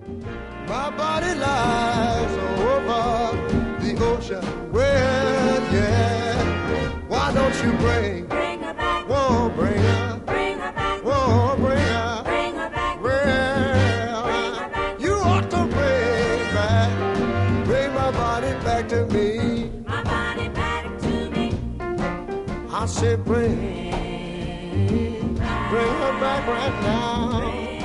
My body lies over the ocean. Well, yeah. Why don't you bring her back? Whoa, bring her back. Whoa, bring her back. Well, you ought to bring my body back to me. My body back to me. I said bring her back right now.